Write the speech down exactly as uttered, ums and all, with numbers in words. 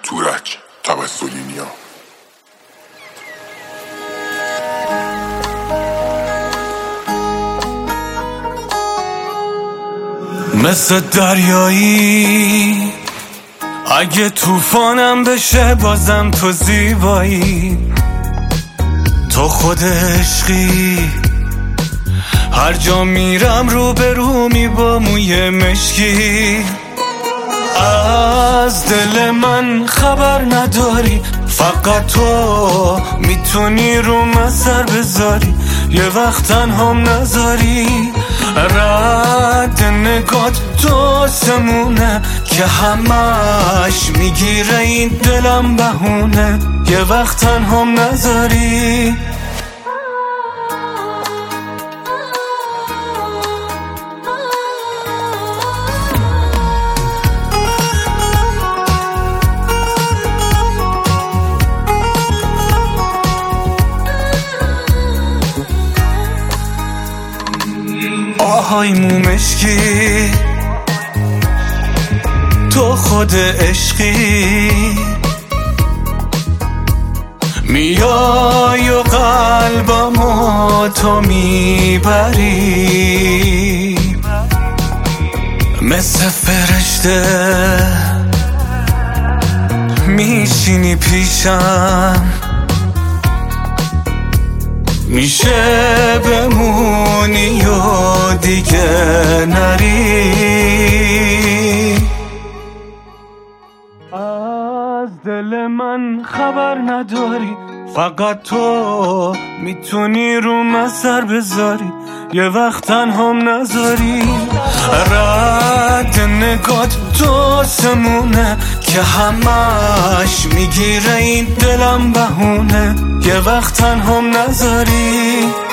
تورج توسلینیا. مثل دریایی اگه طوفانم بشه بازم تو زیبایی، تو خود عشقی، هر جا میرم رو به رو می با موی مشکی. از دل من خبر نداری، فقط تو میتونی رو من سر بذاری، یه وقت تنهام نذاری. رد نگات تو سمونه که همش میگیره این دلم بهونه، یه وقت تنهام نذاری. آهای مومشکی، تو خود عشقی، میای و قلبمو تو میبری، مثل فرشته میشینی پیشم، میشه بمونی و دیگه نری. از دل من خبر نداری، فقط تو میتونی رو من سر بذاری، یه وقت تنهام نذاری. رد نگات تو سمونه که همش میگیره این دلم بهونه، یه وقت تنهام نذاری.